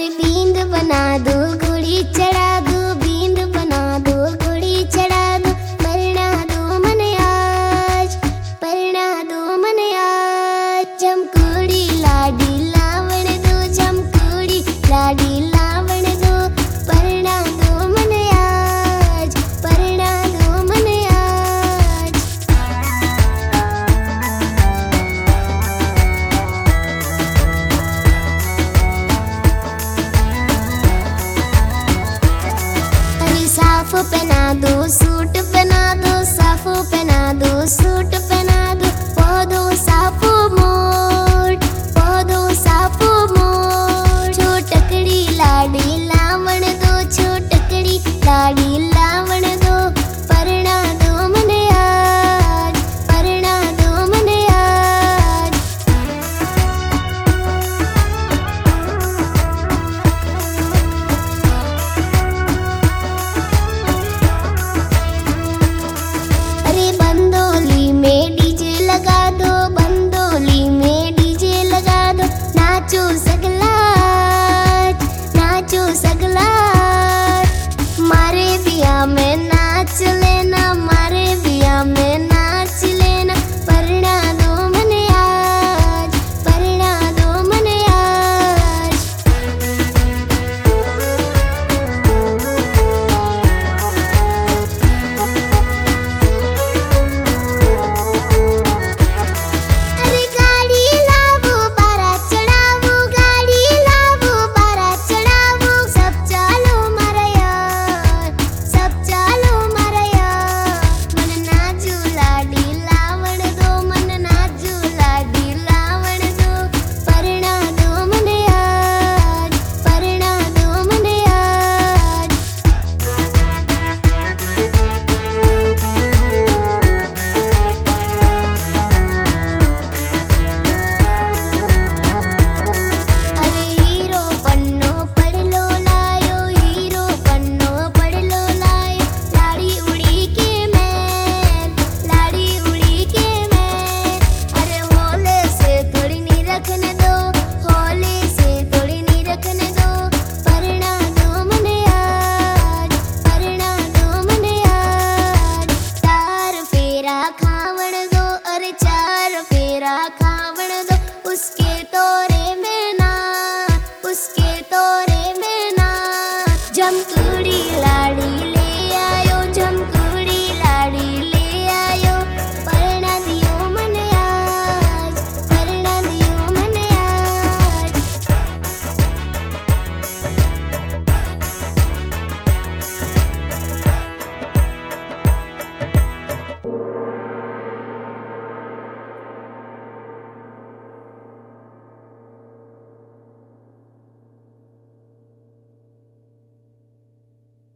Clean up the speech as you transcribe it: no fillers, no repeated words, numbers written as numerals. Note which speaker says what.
Speaker 1: अरे बींद बना दो घोड़ी चढ़ा दो, बींद बना दो घोड़ी चढ़ा दो, परना दो मन आज, परना दो मन आज। चमकूड़ी लाडी लावण दो, चमकूड़ी लाडी लावण दो, परना दो मन आज, परना दो मन आज। अरे साफ पहना दो